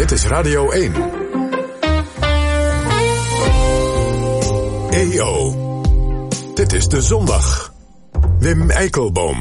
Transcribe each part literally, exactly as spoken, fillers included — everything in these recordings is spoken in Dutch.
Dit is Radio één. E O. Dit is De Zondag. Wim Eikelboom.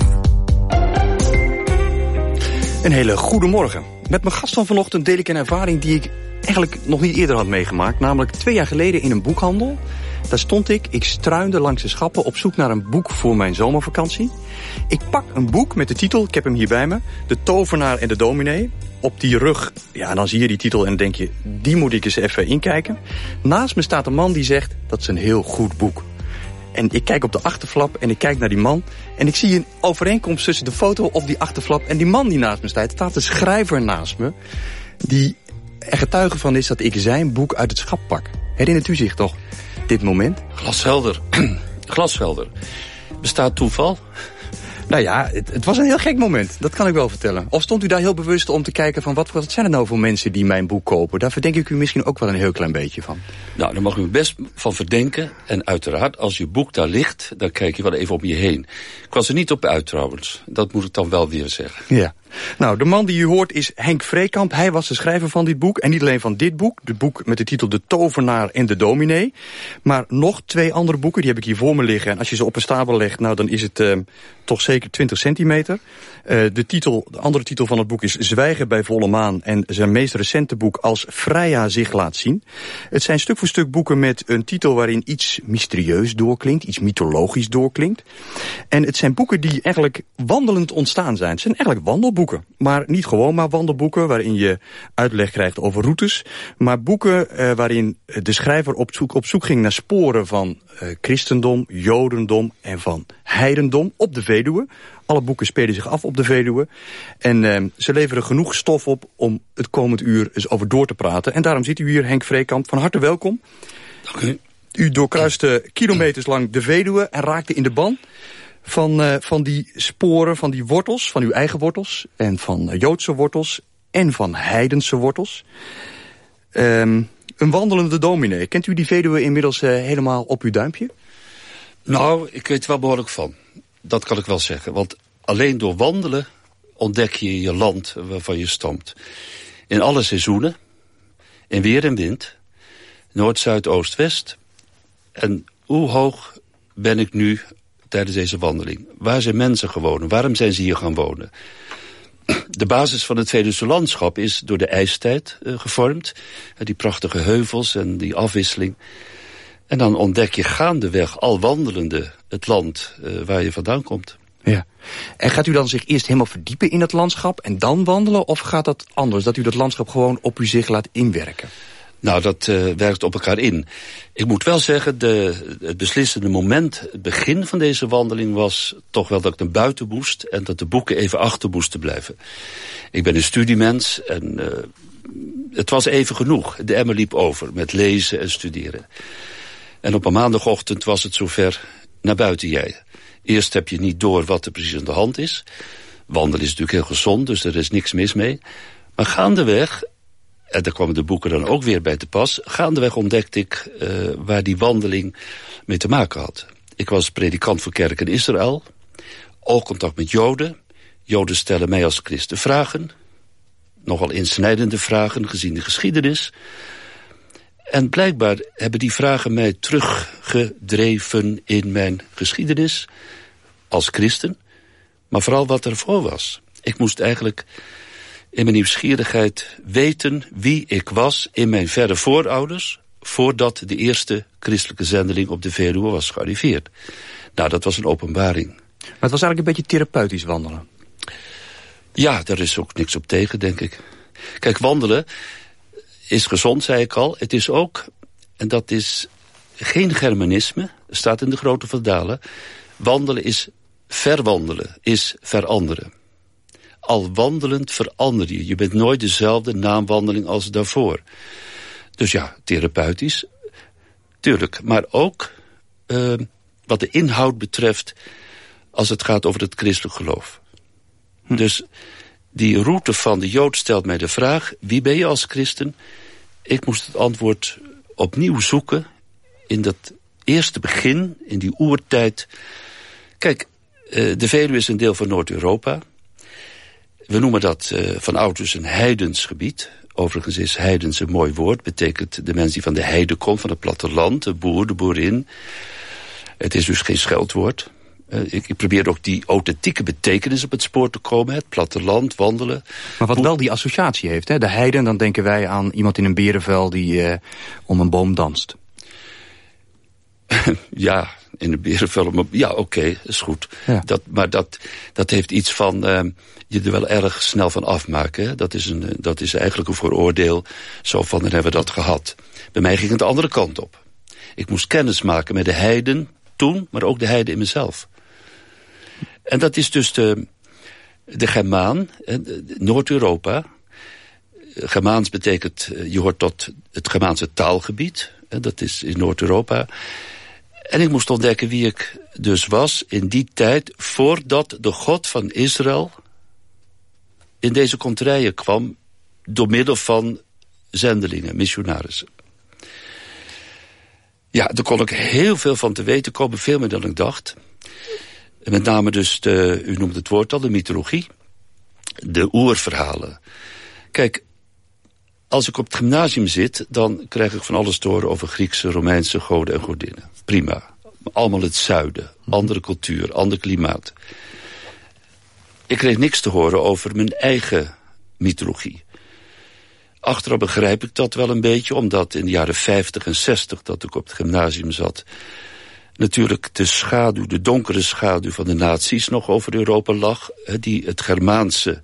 Een hele goede morgen. Met mijn gast van vanochtend deel ik een ervaring die ik eigenlijk nog niet eerder had meegemaakt. Namelijk twee jaar geleden in een boekhandel. Daar stond ik, ik struinde langs de schappen op zoek naar een boek voor mijn zomervakantie. Ik pak een boek met de titel, ik heb hem hier bij me, De Tovenaar en de Dominee. Op die rug, ja, dan zie je die titel en dan denk je, die moet ik eens even inkijken. Naast me staat een man die zegt, dat is een heel goed boek. En ik kijk op de achterflap en ik kijk naar die man. En ik zie een overeenkomst tussen de foto op die achterflap en die man die naast me staat. Er staat een schrijver naast me die er getuige van is dat ik zijn boek uit het schap pak. Herinnert u zich toch dit moment? Glashelder. Glashelder. Bestaat toeval? Nou ja, het, het was een heel gek moment. Dat kan ik wel vertellen. Of stond u daar heel bewust om te kijken van wat, wat zijn er nou voor mensen die mijn boek kopen? Daar verdenk ik u misschien ook wel een heel klein beetje van. Nou, daar mag u best van verdenken. En uiteraard, als je boek daar ligt, dan kijk je wel even om je heen. Ik was er niet op uit trouwens. Dat moet ik dan wel weer zeggen. Ja. Nou, de man die u hoort is Henk Vreekamp. Hij was de schrijver van dit boek. En niet alleen van dit boek. Het boek met de titel De Tovenaar en de Dominee. Maar nog twee andere boeken. Die heb ik hier voor me liggen. En als je ze op een stapel legt, nou dan is het uh, toch zeker twintig centimeter. Uh, de, titel, de andere titel van het boek is Zwijgen bij volle maan. En zijn meest recente boek Als Freya zich laat zien. Het zijn stuk voor stuk boeken met een titel waarin iets mysterieus doorklinkt. Iets mythologisch doorklinkt. En het zijn boeken die eigenlijk wandelend ontstaan zijn. Het zijn eigenlijk wandelboeken. Maar niet gewoon maar wandelboeken waarin je uitleg krijgt over routes. Maar boeken uh, waarin de schrijver op zoek, op zoek ging naar sporen van uh, christendom, jodendom en van heidendom op de Veluwe. Alle boeken spelen zich af op de Veluwe. En uh, ze leveren genoeg stof op om het komend uur eens over door te praten. En daarom zit u hier, Henk Vreekamp. Van harte welkom. Dank u. U doorkruiste kilometers lang de Veluwe en raakte in de ban van, uh, van die sporen, van die wortels, van uw eigen wortels en van uh, Joodse wortels en van heidense wortels. Um, een wandelende dominee. Kent u die Veluwe inmiddels uh, helemaal op uw duimpje? Nou, ik weet er wel behoorlijk van. Dat kan ik wel zeggen. Want alleen door wandelen ontdek je je land waarvan je stamt. In alle seizoenen, in weer en wind, noord, zuid, oost, west. En hoe hoog ben ik nu tijdens deze wandeling? Waar zijn mensen gewoond? Waarom zijn ze hier gaan wonen? De basis van het Veluwse landschap is door de ijstijd uh, gevormd. Uh, die prachtige heuvels en die afwisseling. En dan ontdek je gaandeweg, al wandelende, het land uh, waar je vandaan komt. Ja. En gaat u dan zich eerst helemaal verdiepen in het landschap en dan wandelen? Of gaat dat anders, dat u dat landschap gewoon op u zich laat inwerken? Nou, dat uh, werkt op elkaar in. Ik moet wel zeggen, de, het beslissende moment, het begin van deze wandeling was toch wel dat ik naar buiten moest en dat de boeken even achter moesten blijven. Ik ben een studiemens en uh, het was even genoeg. De emmer liep over met lezen en studeren. En op een maandagochtend was het zover, naar buiten jij. Eerst heb je niet door wat er precies aan de hand is. Wandelen is natuurlijk heel gezond, dus er is niks mis mee. Maar gaandeweg, en daar kwamen de boeken dan ook weer bij te pas, gaandeweg ontdekte ik uh, waar die wandeling mee te maken had. Ik was predikant voor kerk in Israël, oogcontact met Joden. Joden stellen mij als christen vragen, nogal insnijdende vragen gezien de geschiedenis. En blijkbaar hebben die vragen mij teruggedreven in mijn geschiedenis als christen, maar vooral wat ervoor was. Ik moest eigenlijk in mijn nieuwsgierigheid weten wie ik was in mijn verre voorouders, voordat de eerste christelijke zendeling op de Veluwe was gearriveerd. Nou, dat was een openbaring. Maar het was eigenlijk een beetje therapeutisch wandelen. Ja, daar is ook niks op tegen, denk ik. Kijk, wandelen is gezond, zei ik al. Het is ook, en dat is geen Germanisme, staat in de Grote Vandalen. Wandelen is verwandelen, is veranderen. Al wandelend verander je. Je bent nooit dezelfde naamwandeling als daarvoor. Dus ja, therapeutisch, tuurlijk. Maar ook uh, wat de inhoud betreft als het gaat over het christelijk geloof. Hm. Dus die route van de Jood stelt mij de vraag, wie ben je als christen? Ik moest het antwoord opnieuw zoeken in dat eerste begin, in die oertijd. Kijk, uh, de Veluwe is een deel van Noord-Europa. We noemen dat uh, van ouds een heidens gebied. overigens is heidens een mooi woord. Betekent de mens die van de heide komt, van het platteland. De boer, de boerin. Het is dus geen scheldwoord. Uh, ik, ik probeer ook die authentieke betekenis op het spoor te komen. Het platteland, wandelen. Maar wat Boer... wel die associatie heeft, hè? De heiden, dan denken wij aan iemand in een berenvel die uh, om een boom danst. Ja, in een berenvel. Ja, oké, okay, is goed. Ja. Dat, maar dat, dat heeft iets van uh, je er wel erg snel van afmaken. Hè? Dat, is een, dat is eigenlijk een vooroordeel. Zo van, dan hebben we dat gehad. Bij mij ging het de andere kant op. Ik moest kennis maken met de heiden toen, maar ook de heiden in mezelf. En dat is dus de, de Germaan, Noord-Europa. Germaans betekent, je hoort tot het Germaanse taalgebied. Dat is in Noord-Europa. En ik moest ontdekken wie ik dus was in die tijd, voordat de God van Israël in deze kontrijen kwam, door middel van zendelingen, missionarissen. Ja, daar kon ik heel veel van te weten komen, veel meer dan ik dacht. Met name dus, de, u noemt het woord al, de mythologie. De oerverhalen. Kijk, als ik op het gymnasium zit, dan krijg ik van alles te horen over Griekse, Romeinse goden en godinnen. Prima. Allemaal het zuiden. Andere cultuur, ander klimaat. Ik kreeg niks te horen over mijn eigen mythologie. Achteraf begrijp ik dat wel een beetje, omdat in de jaren vijftig en zestig dat ik op het gymnasium zat, natuurlijk de schaduw, de donkere schaduw van de nazi's nog over Europa lag, die het Germaanse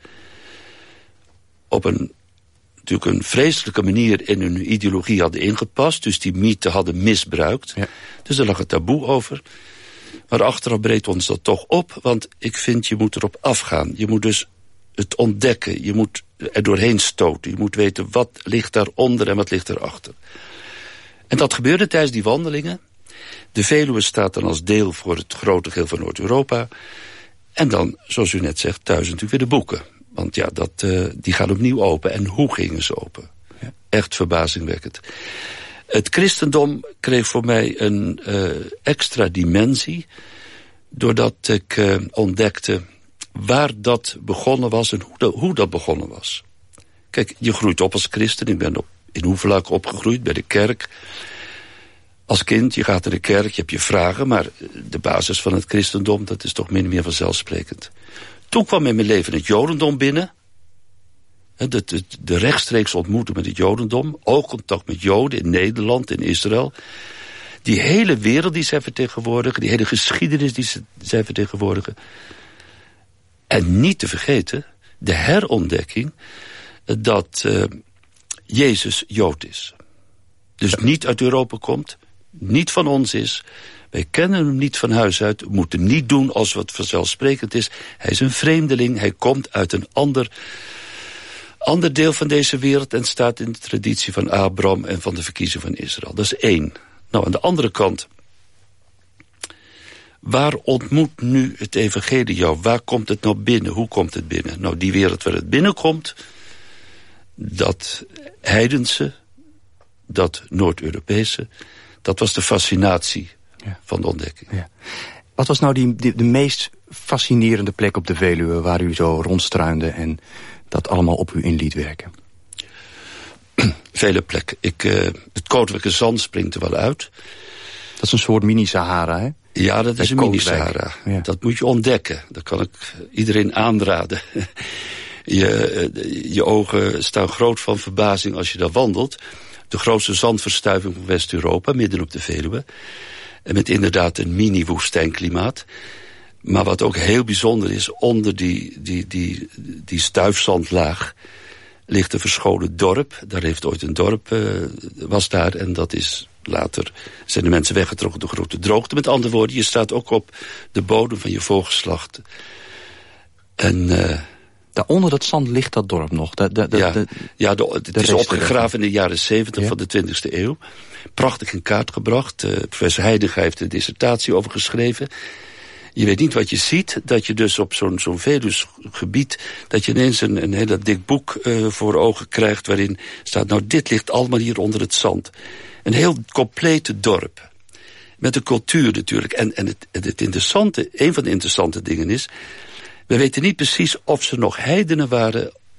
op een, natuurlijk een vreselijke manier in hun ideologie hadden ingepast, dus die mythe hadden misbruikt. Ja. Dus daar lag het taboe over. Maar achteraf breekt ons dat toch op, want ik vind je moet erop afgaan. Je moet dus het ontdekken, je moet er doorheen stoten. Je moet weten wat ligt daaronder en wat ligt erachter. En dat gebeurde tijdens die wandelingen. De Veluwe staat dan als deel voor het grote geheel van Noord-Europa. En dan, zoals u net zegt, thuis natuurlijk weer de boeken. Want ja, dat, uh, die gaan opnieuw open. En hoe gingen ze open? Ja. Echt verbazingwekkend. Het christendom kreeg voor mij een uh, extra dimensie, doordat ik uh, ontdekte waar dat begonnen was en hoe dat, hoe dat begonnen was. Kijk, je groeit op als christen. Ik ben op, in Hoevelaak opgegroeid, bij de kerk. Als kind, je gaat naar de kerk, je hebt je vragen, maar de basis van het christendom, dat is toch min of meer vanzelfsprekend. Toen kwam in mijn leven het jodendom binnen. De, de, de rechtstreeks ontmoeten met het jodendom. Oogcontact met joden in Nederland, in Israël. Die hele wereld die zij vertegenwoordigen, die hele geschiedenis die zij vertegenwoordigen. En niet te vergeten, de herontdekking dat uh, Jezus Jood is. Dus niet uit Europa komt, niet van ons is. Wij kennen hem niet van huis uit, we moeten niet doen als wat vanzelfsprekend is. Hij is een vreemdeling, hij komt uit een ander, ander deel van deze wereld en staat in de traditie van Abraham en van de verkiezing van Israël. Dat is één. Nou, aan de andere kant, waar ontmoet nu het evangelie jou? Waar komt het nou binnen? Hoe komt het binnen? Nou, die wereld waar het binnenkomt, dat heidense, dat Noord-Europese, dat was de fascinatie ja. van de ontdekking. Ja. Wat was nou die, die, de meest fascinerende plek op de Veluwe waar u zo rondstruinde en dat allemaal op u in liet werken? Vele plekken. Ik, uh, het Koninklijke Zand springt er wel uit. Dat is een soort mini-Sahara, hè? Ja, dat is een mini-Sahara. Ja. Dat moet je ontdekken. Dat kan ik iedereen aanraden. je, je ogen staan groot van verbazing als je daar wandelt. De grootste zandverstuiving van West-Europa, midden op de Veluwe. En met inderdaad een mini-woestijnklimaat. Maar wat ook heel bijzonder is, onder die, die, die, die stuifzandlaag ligt een verscholen dorp. Daar heeft ooit een dorp, uh, was daar, en dat is later zijn de mensen weggetrokken door grote droogte. Met andere woorden, je staat ook op de bodem van je voorgeslacht. En uh, daaronder dat zand ligt dat dorp nog? De, de, de, ja, de, ja de, het de is opgegraven in de jaren zeventig ja. van de twintigste eeuw. Prachtig in kaart gebracht. Uh, professor Heidegger heeft een dissertatie over geschreven. Je weet niet wat je ziet, dat je dus op zo'n zo'n Veluws gebied, dat je ineens een, een heel dik boek uh, voor ogen krijgt, waarin staat, nou dit ligt allemaal hier onder het zand. Een heel complete dorp. Met de cultuur natuurlijk. En, en het, het interessante, een van de interessante dingen is, we weten niet precies of ze nog heidenen waren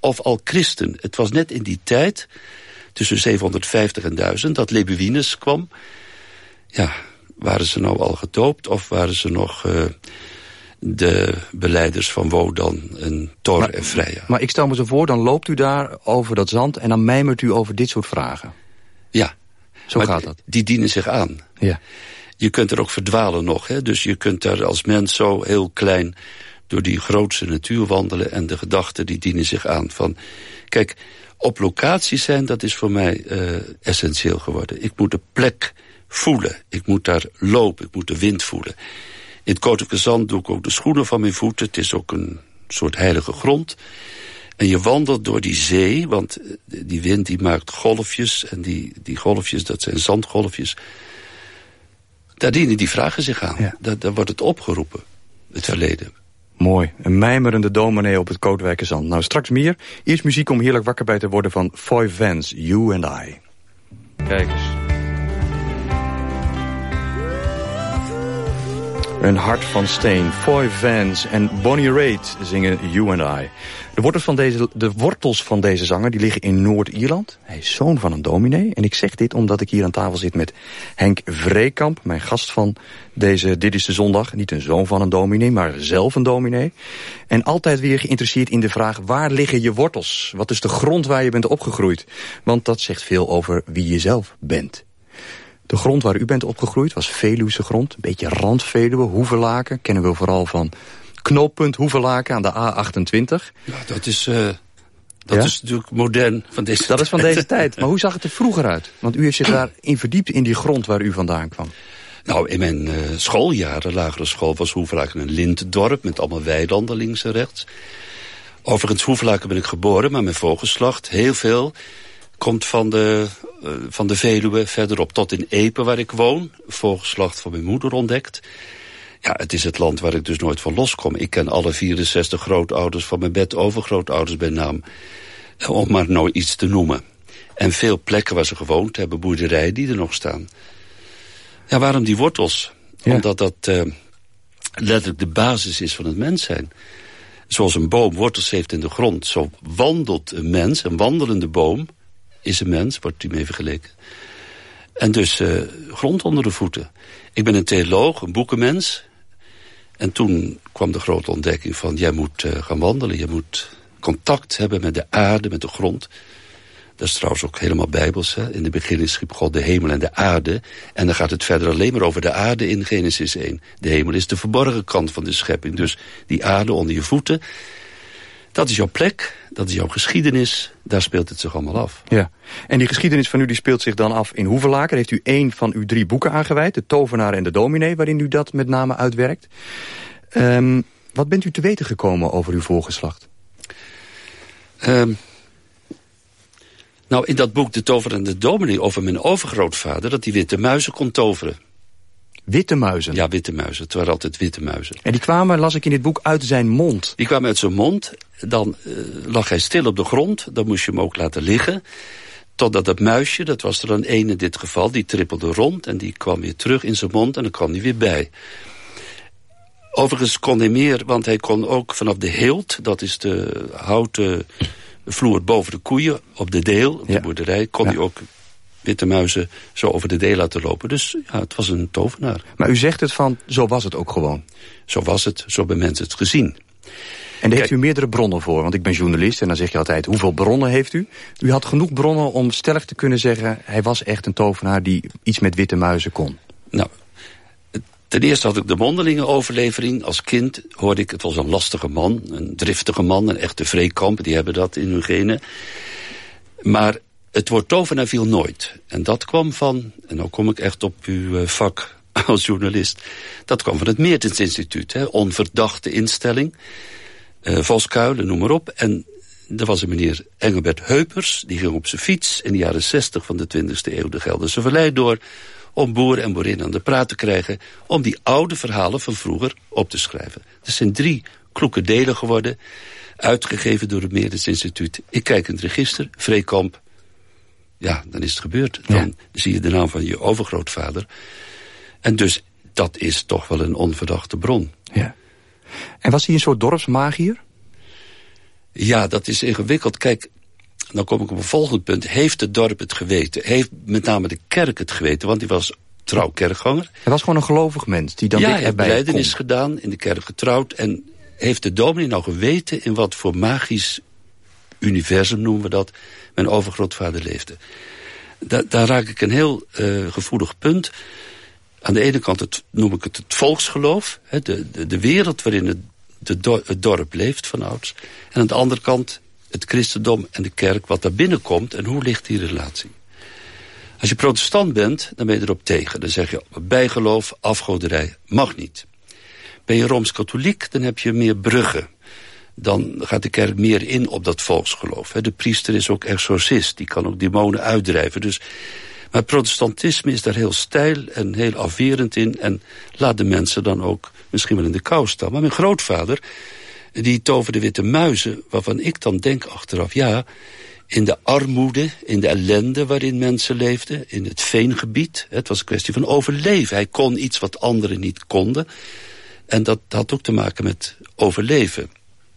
of al christen. Het was net in die tijd, tussen zevenhonderdvijftig en duizend, dat Lebuinus kwam. Ja, waren ze nou al gedoopt of waren ze nog uh, de belijders van Wodan en Thor maar, en Freya? Maar ik stel me zo voor, dan loopt u daar over dat zand en dan mijmert u over dit soort vragen. Ja. Zo maar gaat dat. Die dienen zich aan. Ja. Je kunt er ook verdwalen nog. Hè? Dus je kunt daar als mens zo heel klein door die grootste natuur wandelen. En de gedachten die dienen zich aan. Van, kijk, op locatie zijn, dat is voor mij uh, essentieel geworden. Ik moet de plek voelen. Ik moet daar lopen. Ik moet de wind voelen. In het Koninklijke Zand doe ik ook de schoenen van mijn voeten. Het is ook een soort heilige grond. En je wandelt door die zee, want die wind die maakt golfjes. En die, die golfjes, dat zijn zandgolfjes. Daar dienen die vragen zich aan. Ja. Daar, daar wordt het opgeroepen, het verleden. Mooi, een mijmerende dominee op het Kootwijkerzand. Nou, straks meer. Eerst muziek om heerlijk wakker bij te worden van Foy Vance, You and I. Kijk eens. Een hart van steen. Foy Vance en Bonnie Raitt zingen You and I. De wortels van deze, de wortels van deze zanger die liggen in Noord-Ierland. Hij is zoon van een dominee. En ik zeg dit omdat ik hier aan tafel zit met Henk Vreekamp, mijn gast van deze Dit is de Zondag. Niet een zoon van een dominee, maar zelf een dominee. En altijd weer geïnteresseerd in de vraag, waar liggen je wortels? Wat is de grond waar je bent opgegroeid? Want dat zegt veel over wie je zelf bent. De grond waar u bent opgegroeid was Veluwse grond. Een beetje randveluwe, Hoevelaken. Kennen we vooral van knooppunt Hoevelaken aan de A achtentwintig. Ja, dat is, uh, dat ja? is natuurlijk modern van deze Dat tijd. is van deze tijd. Maar hoe zag het er vroeger uit? Want u heeft zich daarin verdiept in die grond waar u vandaan kwam. Nou, in mijn uh, schooljaren, lagere school, was Hoevelaken een lintdorp met allemaal weilanden links en rechts. Overigens, Hoevelaken ben ik geboren, maar mijn vogelslacht, heel veel, komt van de, uh, van de Veluwe verderop tot in Epe, waar ik woon. Vogelslacht van mijn moeder ontdekt. Ja, het is het land waar ik dus nooit van loskom. Ik ken alle vierenzestig grootouders van mijn bed overgrootouders bij naam. Om maar nou iets te noemen. En veel plekken waar ze gewoond hebben, boerderijen die er nog staan. Ja, waarom die wortels? Ja. Omdat dat uh, letterlijk de basis is van het mens zijn. Zoals een boom wortels heeft in de grond, zo wandelt een mens. Een wandelende boom is een mens, wordt die mee vergeleken. En dus uh, grond onder de voeten. Ik ben een theoloog, een boekenmens. En toen kwam de grote ontdekking van, jij moet uh, gaan wandelen. Je moet contact hebben met de aarde, met de grond. Dat is trouwens ook helemaal bijbels. Hè? In het begin schiep God de hemel en de aarde. En dan gaat het verder alleen maar over de aarde in Genesis één. De hemel is de verborgen kant van de schepping. Dus die aarde onder je voeten, dat is jouw plek, dat is jouw geschiedenis. Daar speelt het zich allemaal af. Ja. En die geschiedenis van u die speelt zich dan af in Hoevelaken. Daar heeft u één van uw drie boeken aangewijd. De Tovenaar en de Dominee, waarin u dat met name uitwerkt. Um, wat bent u te weten gekomen over uw voorgeslacht? Um, nou, in dat boek De Tovenaar en de Dominee over mijn overgrootvader, dat hij witte muizen kon toveren. Witte muizen? Ja, witte muizen. Het waren altijd witte muizen. En die kwamen, las ik in dit boek, uit zijn mond? Die kwamen uit zijn mond. Dan uh, lag hij stil op de grond. Dan moest je hem ook laten liggen. Totdat dat muisje, dat was er dan één in dit geval, die trippelde rond. En die kwam weer terug in zijn mond en dan kwam hij weer bij. Overigens kon hij meer, want hij kon ook vanaf de heelt, dat is de houten vloer boven de koeien, op de deel, op de ja. boerderij, kon ja. hij ook witte muizen zo over de deel laten lopen. Dus ja, het was een tovenaar. Maar u zegt het van, zo was het ook gewoon? Zo was het, zo hebben mensen het gezien. En daar heeft u meerdere bronnen voor, want ik ben journalist en dan zeg je altijd, hoeveel bronnen heeft u? U had genoeg bronnen om stellig te kunnen zeggen, hij was echt een tovenaar die iets met witte muizen kon. Nou, ten eerste had ik de mondelinge overlevering. Als kind hoorde ik, het was een lastige man, een driftige man, een echte Vreekamp, die hebben dat in hun genen. Maar het woord tovenaar viel nooit. En dat kwam van, en nou kom ik echt op uw vak als journalist, dat kwam van het Meertens Instituut, hè, onverdachte instelling. Uh, Voskuilen, noem maar op. En er was een meneer Engelbert Heupers, die ging op zijn fiets in de jaren zestig van de twintigste eeuw de Gelderse Vallei door, om boeren en boerinnen aan de praat te krijgen, om die oude verhalen van vroeger op te schrijven. Er zijn drie kloeke delen geworden, uitgegeven door het Meertens Instituut. Ik kijk in het register, Vreekamp, ja, dan is het gebeurd. Dan ja. zie je de naam van je overgrootvader. En dus, dat is toch wel een onverdachte bron. Ja. En was hij een soort dorpsmagier? Ja, dat is ingewikkeld. Kijk, dan kom ik op een volgend punt. Heeft het dorp het geweten? Heeft met name de kerk het geweten? Want die was trouw kerkganger. Hij was gewoon een gelovig mens die dan ja, dit hij heeft erbij belijdenis kon. gedaan, in de kerk getrouwd. En heeft de dominee nou geweten in wat voor magisch universum, noemen we dat, mijn overgrootvader leefde? Da daar raak ik een heel uh, gevoelig punt. Aan de ene kant het, noem ik het het volksgeloof. Hè, de, de, de wereld waarin het, de do het dorp leeft van ouds. En aan de andere kant het christendom en de kerk, wat daar binnenkomt en hoe ligt die relatie. Als je protestant bent, dan ben je erop tegen. Dan zeg je bijgeloof, afgoderij, mag niet. Ben je Rooms-katholiek, dan heb je meer bruggen. Dan gaat de kerk meer in op dat volksgeloof. De priester is ook exorcist, die kan ook demonen uitdrijven. Dus, maar protestantisme is daar heel steil en heel afwerend in. En laat de mensen dan ook misschien wel in de kou staan. Maar mijn grootvader, die toverde witte muizen, waarvan ik dan denk achteraf, ja, in de armoede, in de ellende waarin mensen leefden, in het veengebied. Het was een kwestie van overleven. Hij kon iets wat anderen niet konden. En dat had ook te maken met overleven.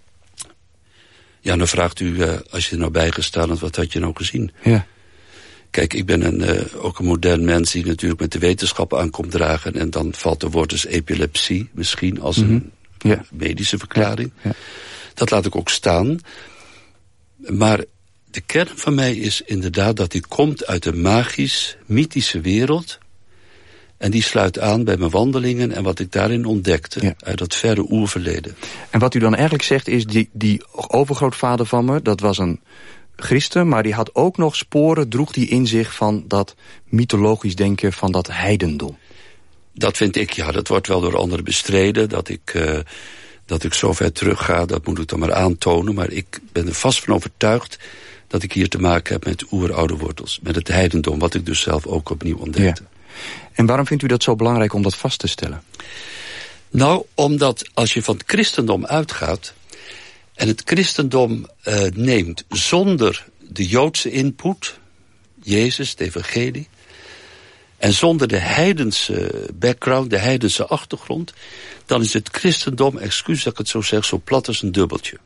Ja, dan vraagt u, uh, als je er nou bij gestaan had, wat had je nou gezien? Ja. Kijk, ik ben een, uh, ook een modern mens die natuurlijk met de wetenschap aankomt dragen. En dan valt er woord dus epilepsie misschien als mm-hmm. een ja. medische verklaring. Ja. Ja. Dat laat ik ook staan. Maar de kern van mij is inderdaad dat die komt uit een magisch, mythische wereld. En die sluit aan bij mijn wandelingen en wat ik daarin ontdekte, ja, uit dat verre oerverleden. En wat u dan eigenlijk zegt is, die, die overgrootvader van me, dat was een christen, maar die had ook nog sporen, droeg die in zich van dat mythologisch denken, van dat heidendom. Dat vind ik, ja. Dat wordt wel door anderen bestreden, dat ik, uh, dat ik zo ver terug ga, dat moet ik dan maar aantonen. Maar ik ben er vast van overtuigd dat ik hier te maken heb met oeroude wortels, met het heidendom, wat ik dus zelf ook opnieuw ontdekte. Ja. En waarom vindt u dat zo belangrijk om dat vast te stellen? Nou, omdat als je van het christendom uitgaat en het christendom uh, neemt zonder de Joodse input, Jezus, het evangelie, en zonder de heidense background, de heidense achtergrond, dan is het christendom, excuus dat ik het zo zeg, zo plat als een dubbeltje.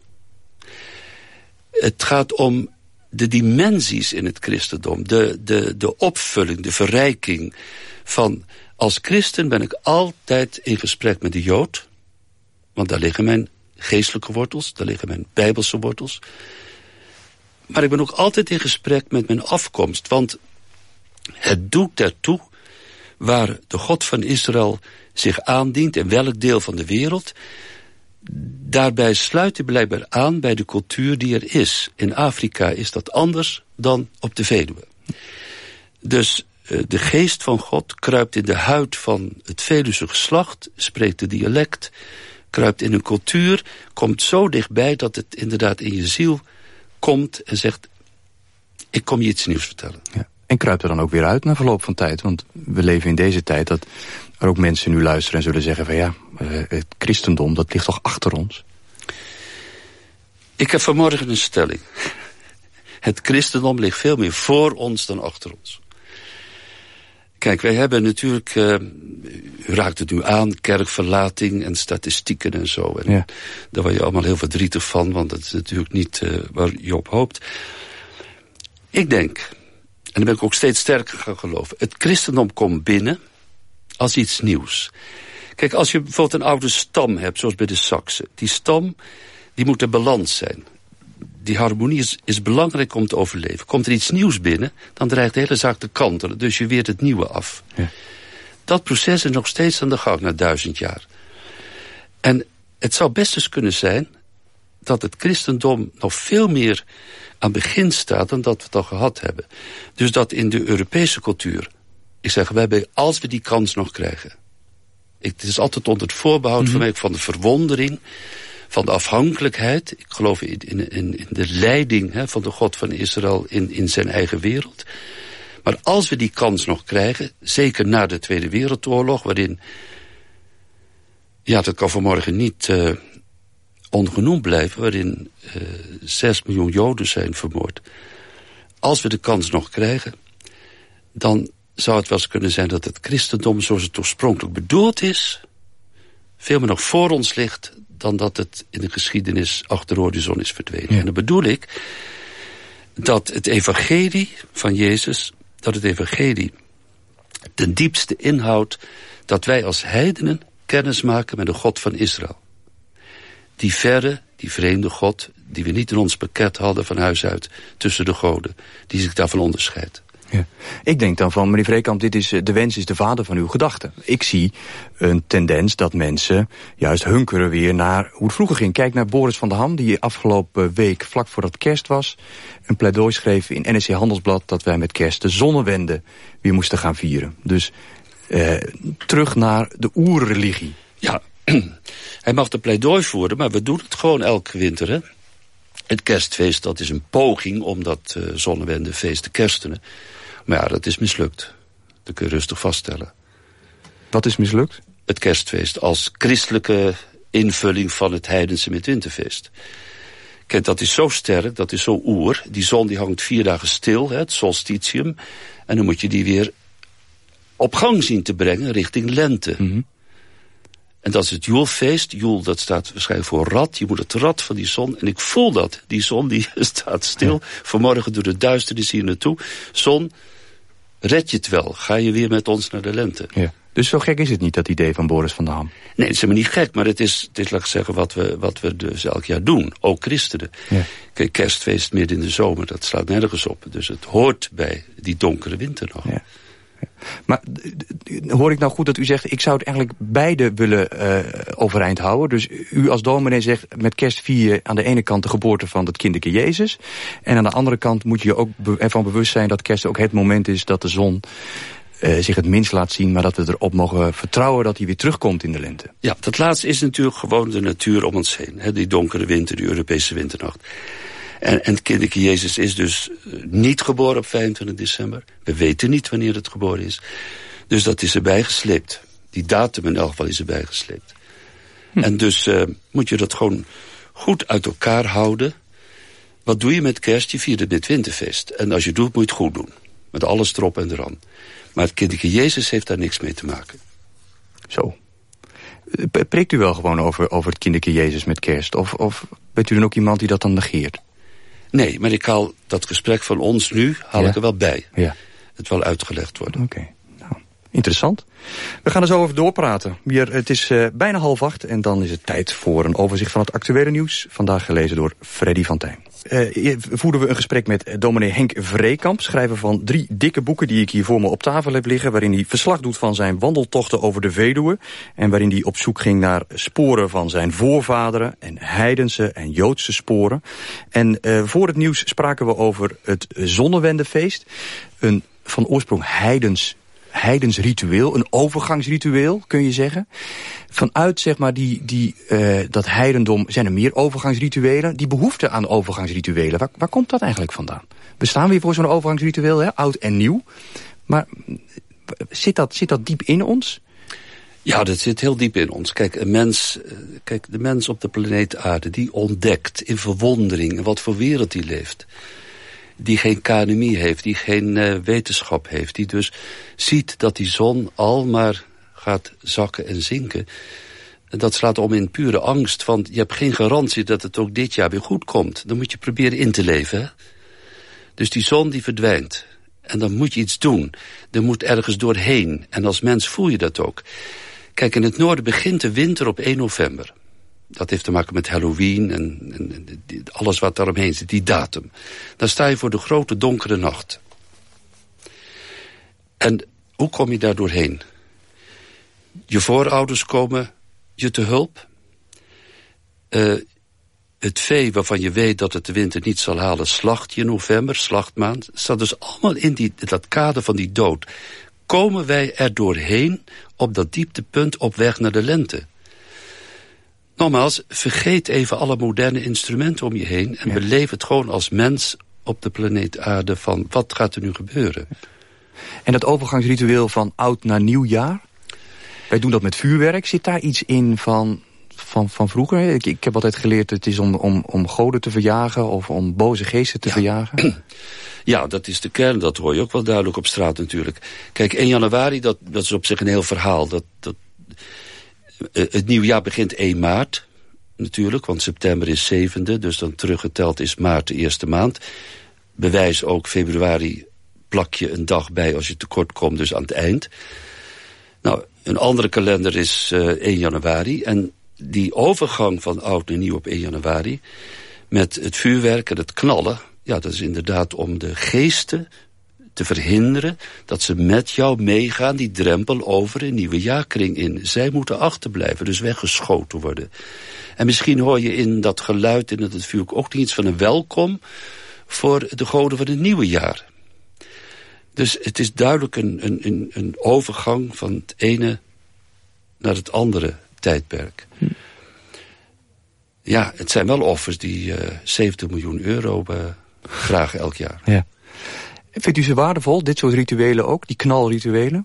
Het gaat om de dimensies in het christendom, de, de, de opvulling, de verrijking van, als christen ben ik altijd in gesprek met de Jood, want daar liggen mijn geestelijke wortels, daar liggen mijn bijbelse wortels. Maar ik ben ook altijd in gesprek met mijn afkomst, want het doet daartoe waar de God van Israël zich aandient, in welk deel van de wereld. Daarbij sluit hij blijkbaar aan bij de cultuur die er is. In Afrika is dat anders dan op de Veluwe. Dus uh, de geest van God kruipt in de huid van het Veluwse geslacht, spreekt de dialect, kruipt in een cultuur, komt zo dichtbij dat het inderdaad in je ziel komt en zegt, ik kom je iets nieuws vertellen. Ja. En kruipt er dan ook weer uit na verloop van tijd, want we leven in deze tijd dat er ook mensen nu luisteren en zullen zeggen van ja, het christendom, dat ligt toch achter ons? Ik heb vanmorgen een stelling. Het christendom ligt veel meer voor ons dan achter ons. Kijk, wij hebben natuurlijk, uh, u raakt het nu aan, kerkverlating en statistieken en zo. En ja, daar word je allemaal heel verdrietig van, want dat is natuurlijk niet uh, waar je op hoopt. Ik denk, en daar ben ik ook steeds sterker gaan geloven, het christendom komt binnen als iets nieuws. Kijk, als je bijvoorbeeld een oude stam hebt, zoals bij de Saksen, die stam, die moet in balans zijn. Die harmonie is, is belangrijk om te overleven. Komt er iets nieuws binnen, dan dreigt de hele zaak te kantelen. Dus je weert het nieuwe af. Ja. Dat proces is nog steeds aan de gang na duizend jaar. En het zou best eens kunnen zijn dat het christendom nog veel meer aan het begin staat dan dat we het al gehad hebben. Dus dat in de Europese cultuur, ik zeg, wij hebben, als we die kans nog krijgen. Ik, het is altijd onder het voorbehoud mm-hmm. van mij van de verwondering, van de afhankelijkheid. Ik geloof in, in, in de leiding hè, van de God van Israël in, in zijn eigen wereld. Maar als we die kans nog krijgen, zeker na de Tweede Wereldoorlog, waarin, ja, dat kan vanmorgen niet uh, ongenoemd blijven, waarin uh, zes miljoen Joden zijn vermoord. Als we de kans nog krijgen, dan zou het wel eens kunnen zijn dat het christendom, zoals het oorspronkelijk bedoeld is, veel meer nog voor ons ligt dan dat het in de geschiedenis achter de horizon is verdwenen. Ja. En dan bedoel ik dat het evangelie van Jezus, dat het evangelie ten diepste inhoudt dat wij als heidenen kennis maken met de God van Israël. Die verre, die vreemde God, die we niet in ons pakket hadden van huis uit tussen de goden, die zich daarvan onderscheidt. Ja. Ik denk dan van, meneer Vreekamp, dit is, de wens is de vader van uw gedachten. Ik zie een tendens dat mensen juist hunkeren weer naar hoe het vroeger ging. Kijk naar Boris van der Ham, die afgelopen week, vlak voordat kerst was, een pleidooi schreef in N R C Handelsblad dat wij met kerst de zonnewende weer moesten gaan vieren. Dus eh, terug naar de oerreligie. Ja, hij mag de pleidooi voeren, maar we doen het gewoon elke winter, hè? Het kerstfeest, dat is een poging om dat uh, zonnewendefeest te kerstenen. Maar ja, dat is mislukt. Dat kun je rustig vaststellen. Wat is mislukt? Het kerstfeest als christelijke invulling van het heidense midwinterfeest. Kijk, dat is zo sterk, dat is zo oer. Die zon die hangt vier dagen stil, hè, het solstitium. En dan moet je die weer op gang zien te brengen richting lente. Mm-hmm. En dat is het Joelfeest. Joel, dat staat waarschijnlijk voor rad. Je moet het rad van die zon. En ik voel dat. Die zon die staat stil. Ja. Vanmorgen door de duisternis hier naartoe. Zon, red je het wel. Ga je weer met ons naar de lente. Ja. Dus zo gek is het niet, dat idee van Boris van der Ham? Nee, het is helemaal niet gek. Maar het is, het is laat ik zeggen, wat we, wat we dus elk jaar doen. Ook christenen. Ja. Kijk, kerstfeest midden in de zomer, dat slaat nergens op. Dus het hoort bij die donkere winter nog. Ja. Maar hoor ik nou goed dat u zegt, ik zou het eigenlijk beide willen uh, overeind houden. Dus u als dominee zegt, met kerst vier je aan de ene kant de geboorte van het kinderke Jezus. En aan de andere kant moet je ook be- ervan bewust zijn dat kerst ook het moment is dat de zon uh, zich het minst laat zien. Maar dat we erop mogen vertrouwen dat hij weer terugkomt in de lente. Ja, dat laatste is natuurlijk gewoon de natuur om ons heen. Hè? Die donkere winter, die Europese winternacht. En, en het kinderke Jezus is dus niet geboren op vijfentwintig december. We weten niet wanneer het geboren is. Dus dat is erbij gesleept. Die datum in elk geval is erbij gesleept. Hm. En dus uh, moet je dat gewoon goed uit elkaar houden. Wat doe je met kerst? Je viert het midwinterfeest. En als je het doet, moet je het goed doen. Met alles erop en eraan. Maar het kinderke Jezus heeft daar niks mee te maken. Zo. Preekt u wel gewoon over, over het kinderke Jezus met kerst? Of, of bent u dan ook iemand die dat dan negeert? Nee, maar ik haal dat gesprek van ons nu, haal ja. ik er wel bij. Ja. Het wel uitgelegd worden. Oké, okay. Nou, interessant. We gaan er zo over doorpraten. Hier, het is uh, bijna half acht en dan is het tijd voor een overzicht van het actuele nieuws. Vandaag gelezen door Freddy van Tijn. Uh, voerden we een gesprek met dominee Henk Vreekamp, schrijver van drie dikke boeken die ik hier voor me op tafel heb liggen, waarin hij verslag doet van zijn wandeltochten over de Veluwe en waarin hij op zoek ging naar sporen van zijn voorvaderen en heidense en Joodse sporen. En uh, voor het nieuws spraken we over het zonnewendefeest, een van oorsprong heidens heidens ritueel, een overgangsritueel, kun je zeggen. Vanuit zeg maar die, die, uh, dat heidendom zijn er meer overgangsrituelen. Die behoefte aan overgangsrituelen, waar, waar komt dat eigenlijk vandaan? We staan weer voor zo'n overgangsritueel, hè? Oud en nieuw. Maar zit dat, zit dat diep in ons? Ja, dat zit heel diep in ons. Kijk, een mens, kijk, de mens op de planeet Aarde, die ontdekt in verwondering in wat voor wereld die leeft. Die geen K N M I heeft, die geen uh, wetenschap heeft. Die dus ziet dat die zon al maar gaat zakken en zinken. En dat slaat om in pure angst. Want je hebt geen garantie dat het ook dit jaar weer goed komt. Dan moet je proberen in te leven. Hè? Dus die zon die verdwijnt. En dan moet je iets doen. Er moet ergens doorheen. En als mens voel je dat ook. Kijk, in het noorden begint de winter op één november. Dat heeft te maken met Halloween en, en, en alles wat daaromheen zit, die datum. Dan sta je voor de grote donkere nacht. En hoe kom je daar doorheen? Je voorouders komen je te hulp. Uh, het vee waarvan je weet dat het de winter niet zal halen, slacht je in november, slachtmaand. Staat dus allemaal in die, dat kader van die dood. Komen wij er doorheen op dat dieptepunt op weg naar de lente? Nogmaals, vergeet even alle moderne instrumenten om je heen en ja. beleef het gewoon als mens op de planeet Aarde van wat gaat er nu gebeuren. En dat overgangsritueel van oud naar nieuwjaar? Wij doen dat met vuurwerk. Zit daar iets in van, van, van vroeger? Ik, ik heb altijd geleerd, het is om, om, om goden te verjagen of om boze geesten te ja. verjagen. Ja, dat is de kern, dat hoor je ook wel duidelijk op straat natuurlijk. Kijk, één januari, dat, dat is op zich een heel verhaal. Dat, dat, uh, het nieuwjaar begint één maart. natuurlijk, want september is zevende, dus dan teruggeteld is maart de eerste maand. Bewijs ook februari plak je een dag bij als je tekort komt, dus aan het eind. Nou, een andere kalender is uh, één januari. En die overgang van oud naar nieuw op één januari, met het vuurwerk en het knallen, ja, dat is inderdaad om de geesten te verhinderen dat ze met jou meegaan die drempel over een nieuwe jaarkring in. Zij moeten achterblijven, dus weggeschoten worden. En misschien hoor je in dat geluid in het vuurwerk ook iets van een welkom voor de goden van het nieuwe jaar. Dus het is duidelijk een, een, een overgang van het ene naar het andere tijdperk. Hm. Ja, het zijn wel offers die uh, zeventig miljoen euro uh, vragen elk jaar. Ja. Vindt u ze waardevol, dit soort rituelen ook, die knalrituelen?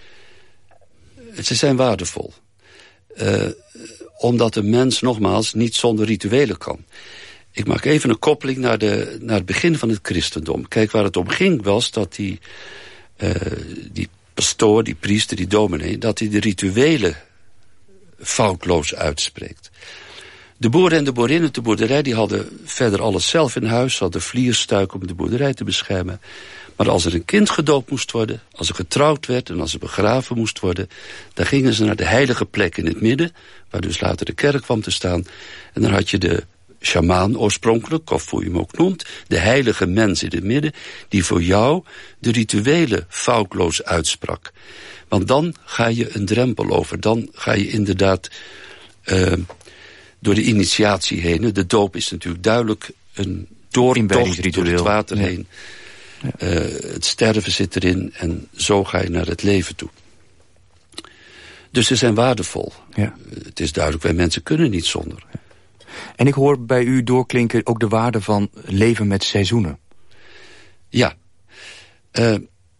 Ze zijn waardevol. Uh, omdat een mens, nogmaals, niet zonder rituelen kan. Ik maak even een koppeling naar, de, naar het begin van het christendom. Kijk, waar het om ging was dat die, uh, die pastoor, die priester, die dominee, dat hij de rituelen foutloos uitspreekt. De boeren en de boerinnen op de boerderij die hadden verder alles zelf in huis. Ze hadden vlierstuik om de boerderij te beschermen. Maar als er een kind gedoopt moest worden, als er getrouwd werd en als er begraven moest worden, dan gingen ze naar de heilige plek in het midden, waar dus later de kerk kwam te staan. En dan had je de sjamaan oorspronkelijk, of hoe je hem ook noemt, de heilige mens in het midden, die voor jou de rituelen foutloos uitsprak. Want dan ga je een drempel over, dan ga je inderdaad Uh, door de initiatie heen. De doop is natuurlijk duidelijk een doortocht door het water ja. heen. Ja. Uh, het sterven zit erin en zo ga je naar het leven toe. Dus ze zijn waardevol. Ja. Uh, het is duidelijk, wij mensen kunnen niet zonder. Ja. En ik hoor bij u doorklinken ook de waarde van leven met seizoenen. Ja. Uh,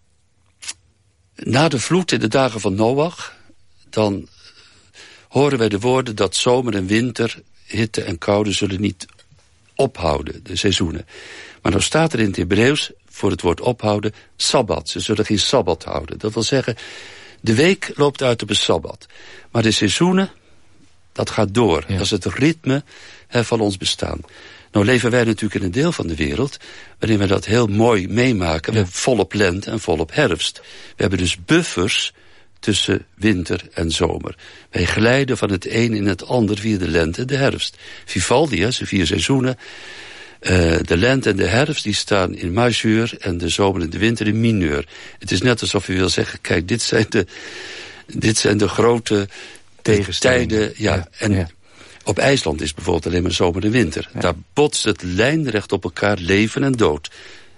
na de vloed in de dagen van Noach, dan horen wij de woorden dat zomer en winter, hitte en koude zullen niet ophouden, de seizoenen. Maar nou staat er in het Hebreeuws voor het woord ophouden, sabbat. Ze zullen geen sabbat houden. Dat wil zeggen, de week loopt uit op een sabbat. Maar de seizoenen, dat gaat door. Ja. Dat is het ritme hè, van ons bestaan. Nou leven wij natuurlijk in een deel van de wereld waarin we dat heel mooi meemaken. Ja. We hebben volop lente en volop herfst. We hebben dus buffers tussen winter en zomer. Wij glijden van het een in het ander via de lente en de herfst. Vivaldi, hè, zijn vier seizoenen. Uh, de lente en de herfst die staan in majeur en de zomer en de winter in mineur. Het is net alsof je wil zeggen, kijk, dit zijn de, dit zijn de grote tijden. Ja, ja, en ja. Op IJsland is bijvoorbeeld alleen maar zomer en winter. Ja. Daar botst het lijnrecht op elkaar leven en dood.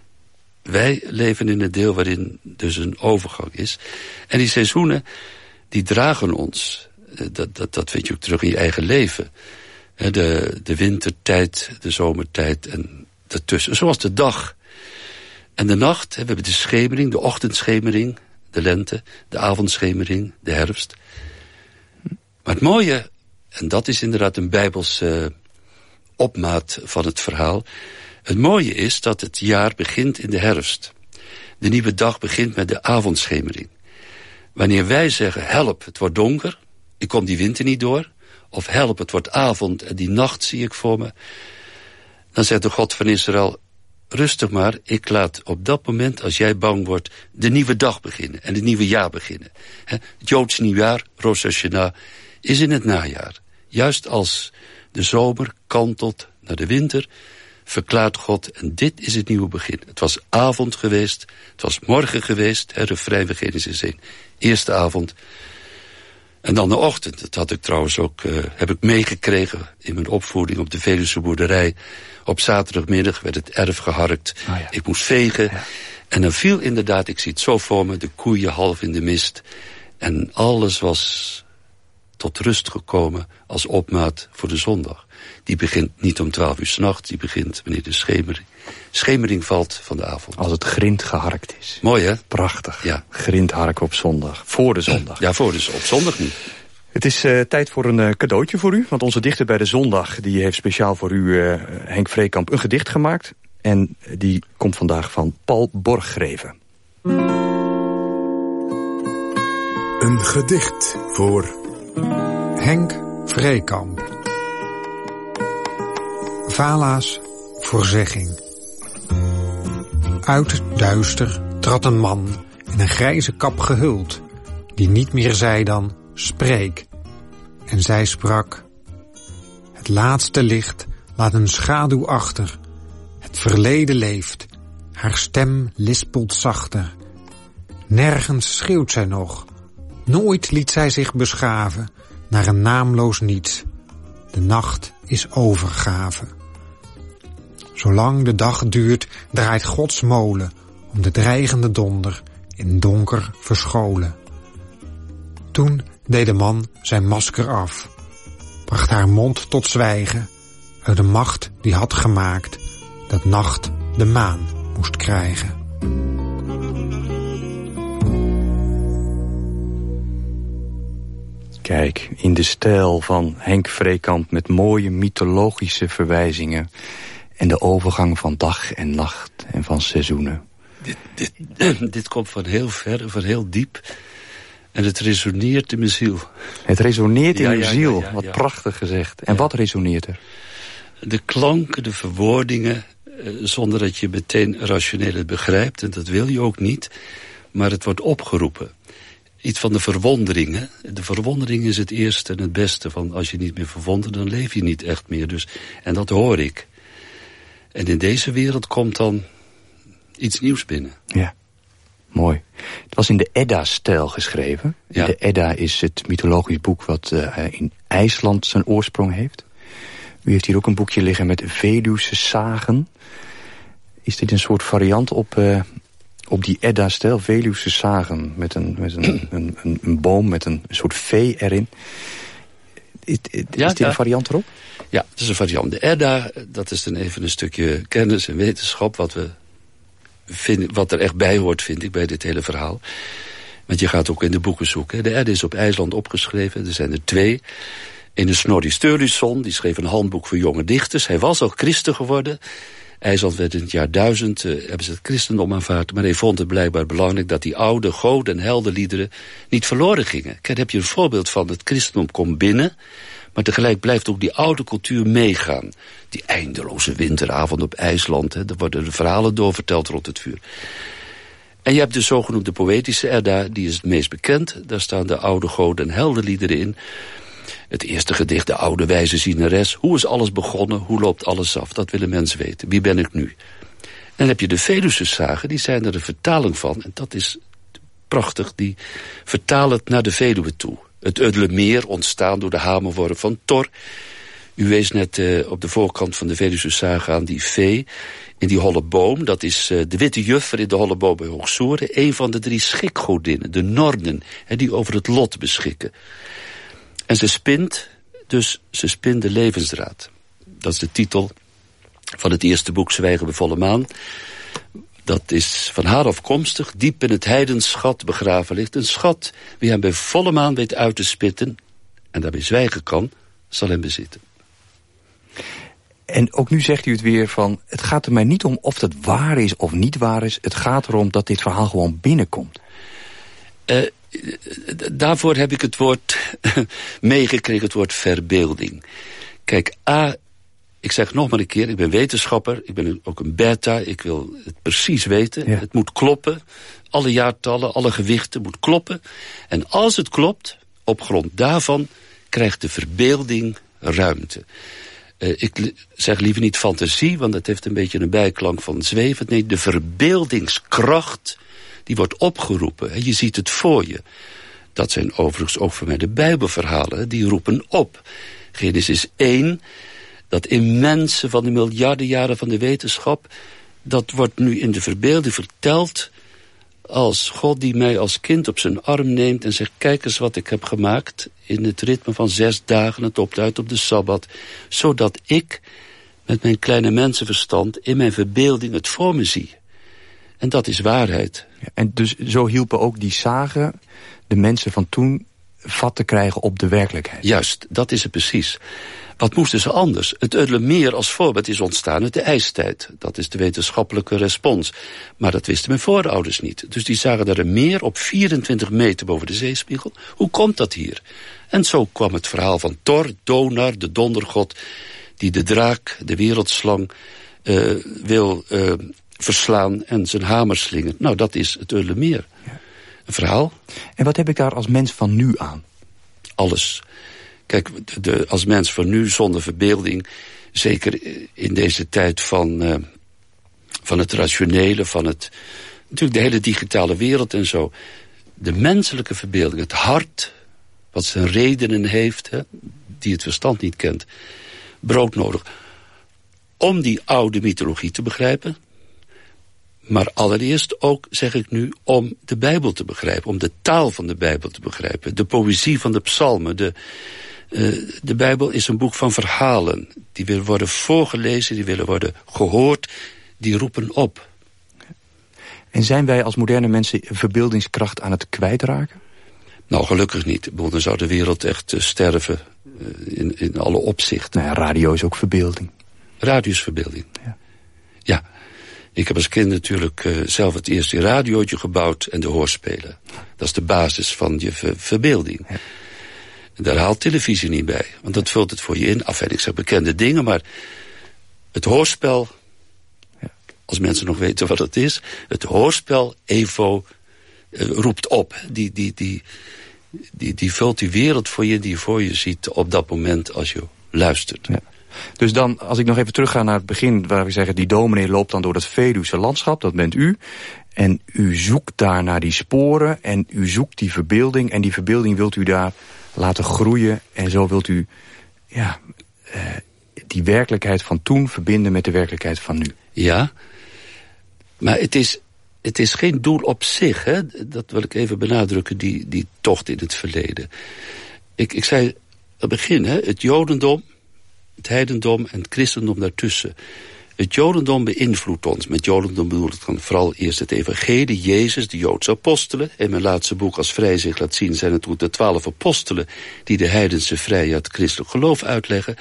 Wij leven in een deel waarin dus een overgang is. En die seizoenen, die dragen ons. Dat, dat, dat vind je ook terug in je eigen leven. De, de wintertijd, de zomertijd en daartussen. Zoals de dag en de nacht. We hebben de schemering, de ochtendschemering, de lente, de avondschemering, de herfst. Maar het mooie, en dat is inderdaad een bijbelse opmaat van het verhaal. Het mooie is dat het jaar begint in de herfst. De nieuwe dag begint met de avondschemering. Wanneer wij zeggen, help, het wordt donker, ik kom die winter niet door, of help, het wordt avond en die nacht zie ik voor me, dan zegt de God van Israël, rustig maar, ik laat op dat moment, als jij bang wordt, de nieuwe dag beginnen en het nieuwe jaar beginnen. Het Joods nieuwjaar, Rosh Hashanah, is in het najaar. Juist als de zomer kantelt naar de winter, verklaart God, en dit is het nieuwe begin. Het was avond geweest, het was morgen geweest, hè, refrein van Genesis één. Eerste avond. En dan de ochtend. Dat had ik trouwens ook, uh, heb ik meegekregen in mijn opvoeding op de Veluwse boerderij. Op zaterdagmiddag werd het erf geharkt. Oh ja. Ik moest vegen. Ja. En dan viel inderdaad, ik zie het zo voor me, de koeien half in de mist. En alles was tot rust gekomen als opmaat voor de zondag. Die begint niet om twaalf uur 's nachts, die begint wanneer de schemering, schemering valt van de avond. Als het grind geharkt is. Mooi, hè? Prachtig. Ja. Grind harken op zondag. Voor de zondag. Ja, voor de op zondag niet. Het is uh, tijd voor een uh, cadeautje voor u. Want onze dichter bij de zondag, die heeft speciaal voor u, uh, Henk Vreekamp, een gedicht gemaakt. En die komt vandaag van Paul Borggreven. Een gedicht voor Henk Vreekamp. Vala's voorzegging. Uit het duister trad een man in een grijze kap gehuld, die niet meer zei dan spreek. En zij sprak: het laatste licht laat een schaduw achter. Het verleden leeft, haar stem lispelt zachter. Nergens schreeuwt zij nog, nooit liet zij zich beschaven naar een naamloos niets. De nacht is overgave. Zolang de dag duurt, draait Gods molen om de dreigende donder in donker verscholen. Toen deed de man zijn masker af, bracht haar mond tot zwijgen uit de macht die had gemaakt dat nacht de maan moest krijgen. Kijk, in de stijl van Henk Vreekamp met mooie mythologische verwijzingen en de overgang van dag en nacht en van seizoenen. Dit, dit, dit komt van heel ver, van heel diep. En het resoneert in mijn ziel. Het resoneert in ja, uw ja, ziel, ja, ja, wat ja. prachtig gezegd. En Ja. wat resoneert er? De klanken, de verwoordingen, eh, zonder dat je meteen rationeel het begrijpt. En dat wil je ook niet. Maar het wordt opgeroepen. Iets van de verwondering. Hè? De verwondering is het eerste en het beste. Van als je niet meer verwondert, dan leef je niet echt meer. Dus, en dat hoor ik. En in deze wereld komt dan iets nieuws binnen. Ja, mooi. Het was in de Edda-stijl geschreven. Ja. De Edda is het mythologisch boek wat uh, in IJsland zijn oorsprong heeft. U heeft hier ook een boekje liggen met Veluwse sagen. Is dit een soort variant op, uh, op die Edda-stijl? Veluwse sagen met een, met een, een, een, een boom met een, een soort vee erin. Is, is Ja, dit ja. een variant erop? Ja, het is een variant. De Edda, dat is dan even een stukje kennis en wetenschap wat we vinden, wat er echt bij hoort, vind ik, bij dit hele verhaal. Want je gaat ook in de boeken zoeken. De Edda is op IJsland opgeschreven. Er zijn er twee. Eén is Snorri Sturluson, die schreef een handboek voor jonge dichters. Hij was al christen geworden. IJsland werd in het jaar duizend, uh, hebben ze het christendom aanvaard. Maar hij vond het blijkbaar belangrijk dat die oude goden- en heldenliederen niet verloren gingen. Kijk, daar heb je een voorbeeld van. Het christendom komt binnen, maar tegelijk blijft ook die oude cultuur meegaan. Die eindeloze winteravond op IJsland, hè, daar worden de verhalen doorverteld rond het vuur. En je hebt de zogenoemde poëtische Edda, die is het meest bekend. Daar staan de oude goden- en heldenliederen in. Het eerste gedicht, de oude wijze zieneres. Hoe is alles begonnen? Hoe loopt alles af? Dat willen mensen weten. Wie ben ik nu? En dan heb je de Veluwse sagen, die zijn er een vertaling van. En dat is prachtig, die vertalen het naar de Veluwe toe. Het Ödlemeer, ontstaan door de hamerworm van Thor. U wees net uh, op de voorkant van de Veluwse saga aan die vee in die holle boom. Dat is uh, de witte juffer in de holle boom bij Hoogsoeren. Een van de drie schikgodinnen, de Norden, hè, die over het lot beschikken. En ze spint, dus ze spint de levensdraad. Dat is de titel van het eerste boek, Zwijgen bij volle maan. Dat is van haar afkomstig, diep in het heidenschat begraven ligt. Een schat, wie hem bij volle maan weet uit te spitten en daarbij zwijgen kan, zal hem bezitten. En ook nu zegt u het weer van, het gaat er mij niet om of dat waar is of niet waar is. Het gaat erom dat dit verhaal gewoon binnenkomt. Uh, daarvoor heb ik het woord meegekregen, het woord verbeelding. Kijk, A, ik zeg nog maar een keer, ik ben wetenschapper, ik ben ook een beta, ik wil het precies weten. Ja. Het moet kloppen, alle jaartallen, alle gewichten moet kloppen. En als het klopt, op grond daarvan krijgt de verbeelding ruimte. Uh, ik li- zeg liever niet fantasie, want dat heeft een beetje een bijklank van zweven. Nee, de verbeeldingskracht, die wordt opgeroepen. En je ziet het voor je. Dat zijn overigens ook voor mij de Bijbelverhalen. Die roepen op. Genesis één, dat immense van de miljarden jaren van de wetenschap, dat wordt nu in de verbeelding verteld als God die mij als kind op zijn arm neemt en zegt, kijk eens wat ik heb gemaakt in het ritme van zes dagen, het opt uit op de Sabbat, zodat ik met mijn kleine mensenverstand in mijn verbeelding het voor me zie. En dat is waarheid. Ja, en dus zo hielpen ook die zagen de mensen van toen vat te krijgen op de werkelijkheid. Juist, dat is het precies. Wat moesten ze anders? Het Ödlemeer als voorbeeld is ontstaan uit de ijstijd. Dat is de wetenschappelijke respons. Maar dat wisten mijn voorouders niet. Dus die zagen daar een meer op vierentwintig meter boven de zeespiegel. Hoe komt dat hier? En zo kwam het verhaal van Thor, Donar, de dondergod, die de draak, de wereldslang, uh, wil uh, verslaan en zijn hamer slingert. Nou, dat is het Eulemeer. Ja. Een verhaal. En wat heb ik daar als mens van nu aan? Alles. Kijk, de, als mens van nu zonder verbeelding, zeker in deze tijd van, uh, van het rationele, van het, natuurlijk de hele digitale wereld en zo. De menselijke verbeelding, het hart, wat zijn redenen heeft, hè, die het verstand niet kent, broodnodig. Om die oude mythologie te begrijpen, maar allereerst ook, zeg ik nu, om de Bijbel te begrijpen, om de taal van de Bijbel te begrijpen, de poëzie van de psalmen. De, uh, de Bijbel is een boek van verhalen, die willen worden voorgelezen, die willen worden gehoord, die roepen op. En zijn wij als moderne mensen verbeeldingskracht aan het kwijtraken? Nou, gelukkig niet. Dan zou de wereld echt uh, sterven uh, in, in alle opzichten. Nou ja, radio is ook verbeelding. Radio is verbeelding. Ja. ja. Ik heb als kind natuurlijk uh, zelf het eerste radiootje gebouwd en de hoorspelen. Dat is de basis van je ver verbeelding. Ja. Daar haalt televisie niet bij, want dat vult het voor je in. Enfin, ik zeg bekende dingen, maar het hoorspel, ja. als mensen nog weten wat het is, het hoorspel, Evo, uh, roept op. Die, die, die, die, die vult die wereld voor je, die je voor je ziet op dat moment als je luistert. Ja. Dus dan, als ik nog even terugga naar het begin, waar we zeggen, die dominee loopt dan door dat Veluwse landschap, dat bent u. En u zoekt daar naar die sporen en u zoekt die verbeelding. En die verbeelding wilt u daar laten groeien. En zo wilt u ja, uh, die werkelijkheid van toen verbinden met de werkelijkheid van nu. Ja, maar het is, het is geen doel op zich, hè? Dat wil ik even benadrukken, die, die tocht in het verleden. Ik, ik zei aan het begin, hè, het Jodendom, het heidendom en het christendom daartussen. Het Jodendom beïnvloedt ons. Met Jodendom bedoel ik dan vooral eerst het evangelie, Jezus, de Joodse apostelen. In mijn laatste boek als Vrijzicht laat zien zijn het de twaalf apostelen die de heidense vrije het christelijk geloof uitleggen.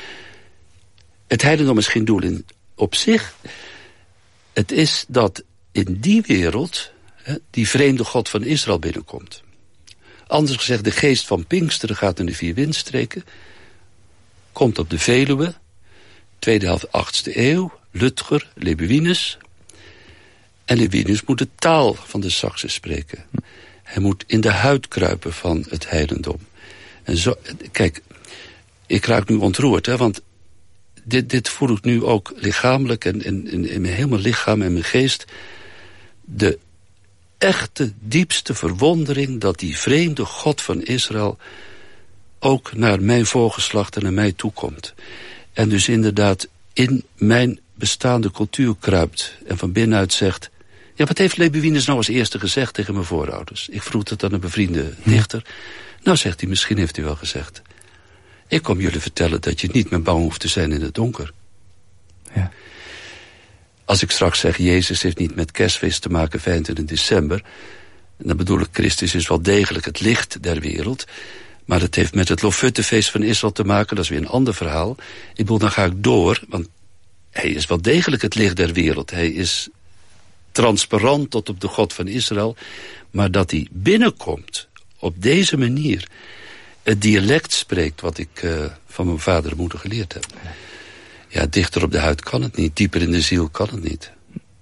Het heidendom is geen doel in, op zich. Het is dat in die wereld hè, die vreemde God van Israël binnenkomt. Anders gezegd, de geest van Pinksteren gaat naar de vier windstreken, komt op de Veluwe, tweede helft achtste eeuw, Ludger, Lebuinus. En Lebuinus moet de taal van de Saksen spreken. Hij moet in de huid kruipen van het heidendom. En zo, kijk, ik raak nu ontroerd, hè, want dit, dit voel ik nu ook lichamelijk en in, in, in mijn hele lichaam en mijn geest. De echte, diepste verwondering dat die vreemde God van Israël ook naar mijn voorgeslacht en naar mij toekomt. En dus inderdaad in mijn bestaande cultuur kruipt en van binnenuit zegt, ja, wat heeft Lebuinus nou als eerste gezegd tegen mijn voorouders? Ik vroeg het aan een bevriende dichter. Nou, zegt hij, misschien heeft hij wel gezegd, ik kom jullie vertellen dat je niet meer bang hoeft te zijn in het donker. Ja. Als ik straks zeg, Jezus heeft niet met kerstfeest te maken, vijfentwintig december... en dan bedoel ik, Christus is wel degelijk het licht der wereld, maar het heeft met het Lofuttefeest van Israël te maken, dat is weer een ander verhaal. Ik bedoel, dan ga ik door, want hij is wel degelijk het licht der wereld. Hij is transparant tot op de God van Israël, maar dat hij binnenkomt op deze manier, het dialect spreekt wat ik uh, van mijn vader en moeder geleerd heb. Ja, dichter op de huid kan het niet, dieper in de ziel kan het niet.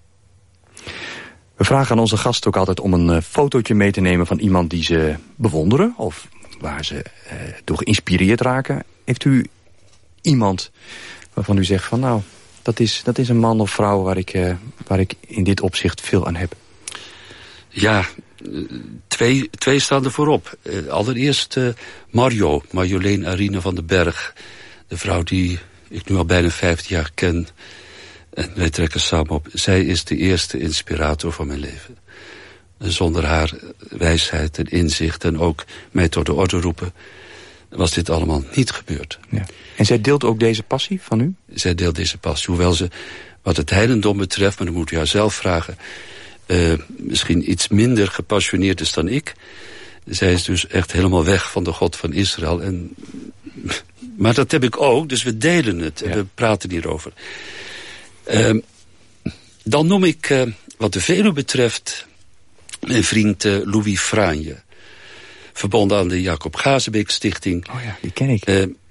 We vragen aan onze gasten ook altijd om een uh, fotootje mee te nemen van iemand die ze bewonderen of waar ze uh, door geïnspireerd raken. Heeft u iemand waarvan u zegt van nou, dat is, dat is een man of vrouw waar ik, uh, waar ik in dit opzicht veel aan heb? Ja, twee, twee staan er voorop. Uh, allereerst uh, Mario, Marjolein Arine van den Berg. De vrouw die ik nu al bijna vijftien jaar ken. En wij trekken samen op. Zij is de eerste inspirator van mijn leven. En zonder haar wijsheid en inzicht en ook mij tot de orde roepen, was dit allemaal niet gebeurd. Ja. En zij deelt ook deze passie van u? Zij deelt deze passie, hoewel ze wat het heidendom betreft, maar dan moet u haar zelf vragen, uh, misschien iets minder gepassioneerd is dan ik. Zij is dus echt helemaal weg van de God van Israël. En, maar dat heb ik ook, dus we delen het en ja. we praten hierover. Uh, dan noem ik, uh, wat de Veluwe betreft, mijn vriend uh, Louis Franje. Verbonden aan de Jacob Gazebeek Stichting. Oh ja, die ken ik. Uh,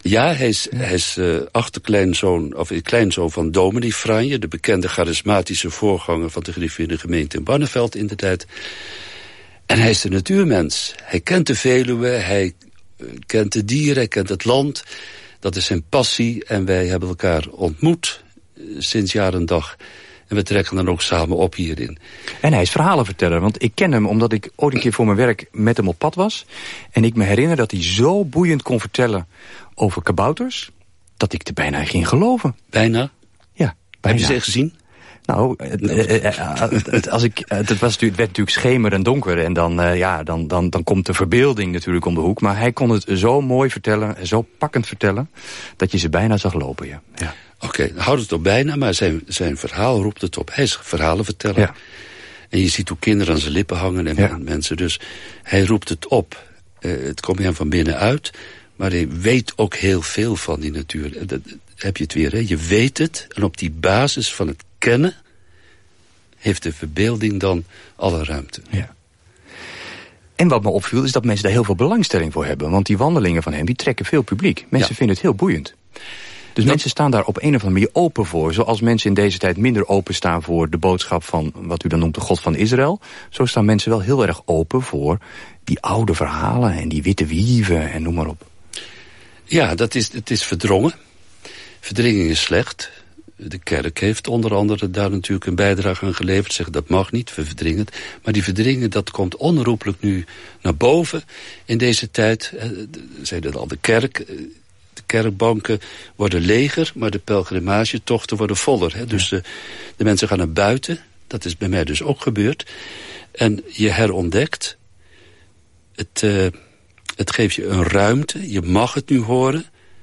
Ja, hij is, hij is uh, achterkleinzoon, of kleinzoon van Dominee Franje, de bekende charismatische voorganger van de gereformeerde gemeente in Barneveld in de tijd. En hij is de natuurmens. Hij kent de Veluwe, hij uh, kent de dieren, hij kent het land. Dat is zijn passie en wij hebben elkaar ontmoet uh, sinds jaar en dag. En we trekken dan ook samen op hierin. En hij is verhalenverteller, want ik ken hem omdat ik ooit een keer voor mijn werk met hem op pad was. En ik me herinner dat hij zo boeiend kon vertellen over kabouters, dat ik er bijna ging geloven. Bijna? Ja, bijna. Heb je ze gezien? Nou, het, als ik, het, was, het werd natuurlijk schemer en donker. En dan, uh, ja, dan, dan, dan komt de verbeelding natuurlijk om de hoek. Maar hij kon het zo mooi vertellen, zo pakkend vertellen, dat je ze bijna zag lopen. Ja. Ja. Oké, okay, houd het op bijna, maar zijn, zijn verhaal roept het op. Hij is verhalenverteller. Ja. En je ziet hoe kinderen aan zijn lippen hangen en ja. mensen. Dus hij roept het op. Uh, het komt hem van binnenuit. Maar hij weet ook heel veel van die natuur. En dat heb je het weer, hè? Je weet het. En op die basis van het kennen heeft de verbeelding dan alle ruimte. Ja. En wat me opviel is dat mensen daar heel veel belangstelling voor hebben. Want die wandelingen van hem, die trekken veel publiek. Mensen ja. vinden het heel boeiend. Dus dat... mensen staan daar op een of andere manier open voor. Zoals mensen in deze tijd minder openstaan voor de boodschap van wat u dan noemt de God van Israël. Zo staan mensen wel heel erg open voor die oude verhalen en die witte wieven en noem maar op. Ja, dat is, het is verdrongen. Verdringing is slecht. De kerk heeft onder andere daar natuurlijk een bijdrage aan geleverd. Zeggen dat mag niet, we verdringen het. Maar die verdringen, dat komt onherroepelijk nu naar boven in deze tijd. Zei dat al, de kerk, de kerkbanken worden leger, maar de pelgrimagetochten worden voller. Hè? Dus de, de mensen gaan naar buiten. Dat is bij mij dus ook gebeurd. En je herontdekt. Het, uh, het geeft je een ruimte. Je mag het nu horen.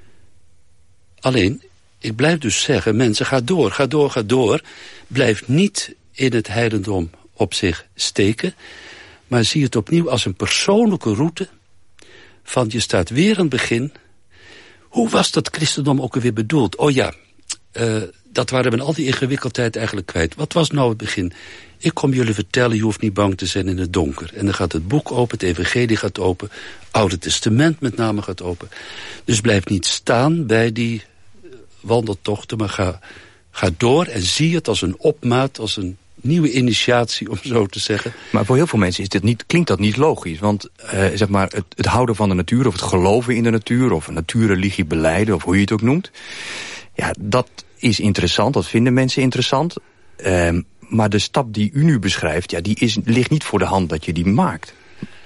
Alleen, ik blijf dus zeggen, mensen, ga door, ga door, ga door. Blijf niet in het heidendom op zich steken. Maar zie het opnieuw als een persoonlijke route. Van je staat weer aan het begin. Hoe was dat christendom ook alweer bedoeld? Oh ja, uh, dat waren we in al die ingewikkeldheid eigenlijk kwijt. Wat was nou het begin? Ik kom jullie vertellen, je hoeft niet bang te zijn in het donker. En dan gaat het boek open, het evangelie gaat open. Oude Testament met name gaat open. Dus blijf niet staan bij die wandeltochten, maar ga, ga door en zie het als een opmaat, als een nieuwe initiatie, om zo te zeggen. Maar voor heel veel mensen is dit niet, klinkt dat niet logisch. Want uh, zeg maar, het, het houden van de natuur, of het geloven in de natuur, of een natuurreligie beleiden, of hoe je het ook noemt. Ja, dat is interessant, dat vinden mensen interessant. Uh, maar de stap die u nu beschrijft, ja, die is, ligt niet voor de hand dat je die maakt.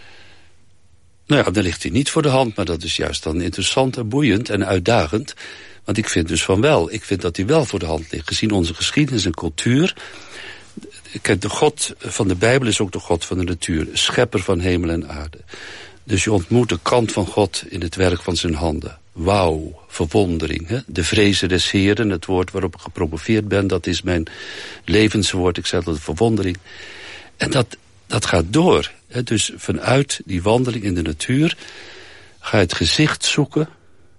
Nou ja, dan ligt die niet voor de hand, maar dat is juist dan interessant en boeiend en uitdagend. Want ik vind dus van wel. Ik vind dat die wel voor de hand ligt. Gezien onze geschiedenis en cultuur. Kijk, de God van de Bijbel is ook de God van de natuur. Schepper van hemel en aarde. Dus je ontmoet de kant van God in het werk van zijn handen. Wauw, verwondering. Hè? De vrezen des Heren, het woord waarop ik gepromoveerd ben. Dat is mijn levenswoord. Ik zeg dat verwondering. En dat, dat gaat door. Hè? Dus vanuit die wandeling in de natuur ga je het gezicht zoeken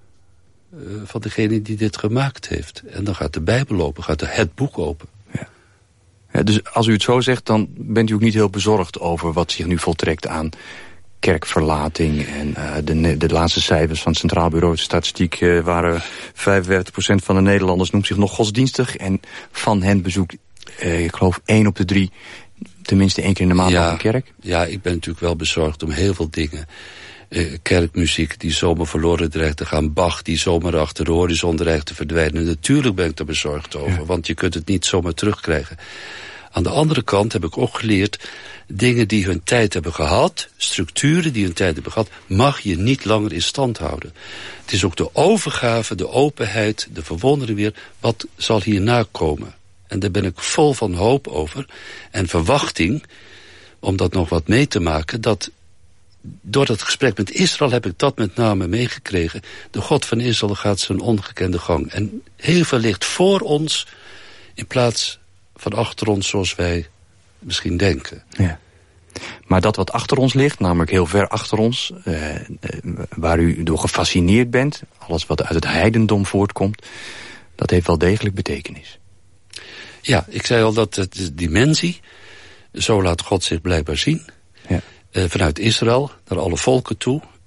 van degene die dit gemaakt heeft. En dan gaat de Bijbel open, gaat het boek open. Ja. Ja, dus als u het zo zegt, dan bent u ook niet heel bezorgd over wat zich nu voltrekt aan kerkverlating. En uh, de, de laatste cijfers van het Centraal Bureau de Statistiek uh, waren vijfenvijftig procent van de Nederlanders noemt zich nog godsdienstig. En van hen bezoekt, uh, ik geloof, één op de drie, tenminste één keer in de maand ja, een kerk. Ja, ik ben natuurlijk wel bezorgd om heel veel dingen. Uh, kerkmuziek die zomaar verloren dreigt te gaan. Bach die zomaar achter de horizon dreigt te verdwijnen. Natuurlijk ben ik er bezorgd over, ja. Want je kunt het niet zomaar terugkrijgen. Aan de andere kant heb ik ook geleerd, dingen die hun tijd hebben gehad, structuren die hun tijd hebben gehad, mag je niet langer in stand houden. Het is ook de overgave, de openheid, de verwondering weer, wat zal hierna komen? En daar ben ik vol van hoop over en verwachting, om dat nog wat mee te maken, dat door dat gesprek met Israël heb ik dat met name meegekregen. De God van Israël gaat zijn ongekende gang. En heel veel ligt voor ons in plaats van achter ons zoals wij misschien denken. Ja. Maar dat wat achter ons ligt, namelijk heel ver achter ons, uh, uh, waar u door gefascineerd bent, alles wat uit het heidendom voortkomt, dat heeft wel degelijk betekenis. Ja, ik zei al dat de dimensie, zo laat God zich blijkbaar zien. Ja. Uh, vanuit Israël, naar alle volken toe.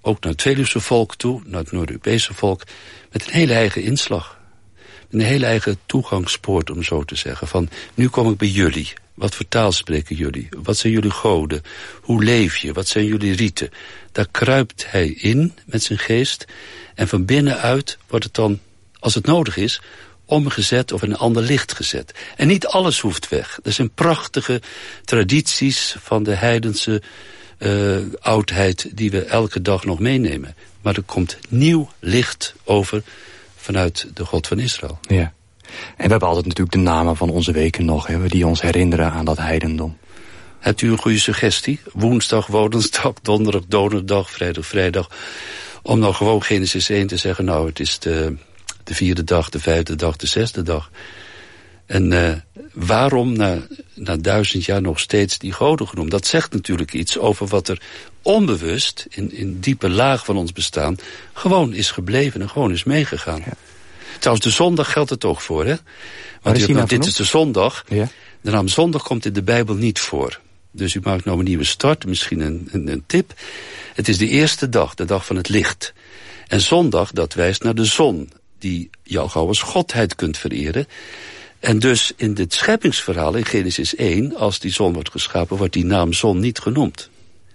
ook naar het Veluwse volk toe, naar het Noord-Europese volk, met een hele eigen inslag. Met een hele eigen toegangspoort, om zo te zeggen. Van, nu kom ik bij jullie. Wat voor taal spreken jullie? Wat zijn jullie goden? Hoe leef je? Wat zijn jullie riten? Daar kruipt hij in met zijn geest. En van binnenuit wordt het dan, als het nodig is, omgezet of in een ander licht gezet. En niet alles hoeft weg. Er zijn prachtige tradities van de heidense uh, oudheid die we elke dag nog meenemen. Maar er komt nieuw licht over vanuit de God van Israël. Ja. En we hebben altijd natuurlijk de namen van onze weken nog, hè, die ons herinneren aan dat heidendom. Hebt u een goede suggestie? Woensdag, Woensdag, donderdag, donderdag, vrijdag, vrijdag. Om nou gewoon Genesis één te zeggen, nou het is de, de vierde dag, de vijfde dag, de zesde dag. En uh, waarom na, na duizend jaar nog steeds die goden genoemd? Dat zegt natuurlijk iets over wat er onbewust, in, in diepe laag van ons bestaan, gewoon is gebleven en gewoon is meegegaan. Ja. Trouwens, de zondag geldt het ook voor, hè? Want is u, nou dit is de zondag. Ja. De naam zondag komt in de Bijbel niet voor. Dus u maakt nou een nieuwe start, misschien een, een, een tip. Het is de eerste dag, de dag van het licht. En zondag, dat wijst naar de zon, die jou gauw als godheid kunt vereren. En dus in dit scheppingsverhaal in Genesis één, als die zon wordt geschapen, wordt die naam zon niet genoemd.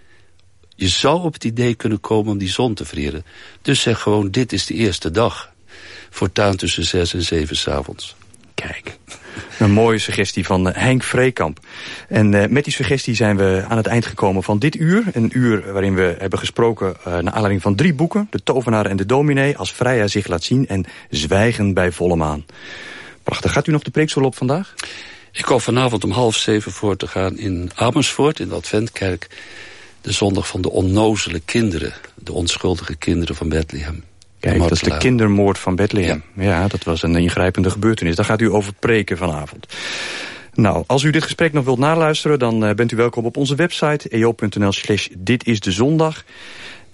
Je zou op het idee kunnen komen om die zon te vereren. Dus zeg gewoon, dit is de eerste dag. Voortaan tussen zes en zeven 's avonds. Kijk, een mooie suggestie van Henk Vreekamp. En uh, met die suggestie zijn we aan het eind gekomen van dit uur. Een uur waarin we hebben gesproken uh, naar aanleiding van drie boeken. De Tovenaar en de Dominee, Als Freya zich laat zien en Zwijgen bij volle maan. Prachtig. Gaat u nog de preekstoel op vandaag? Ik hoop vanavond om half zeven voor te gaan in Amersfoort, in de Adventkerk. De zondag van de onnozele kinderen. De onschuldige kinderen van Bethlehem. Kijk, dat is de kindermoord van Bethlehem. Ja. ja, dat was een ingrijpende gebeurtenis. Daar gaat u over preken vanavond. Nou, als u dit gesprek nog wilt naluisteren, dan uh, bent u welkom op onze website e o punt n l slash dit is de zondag.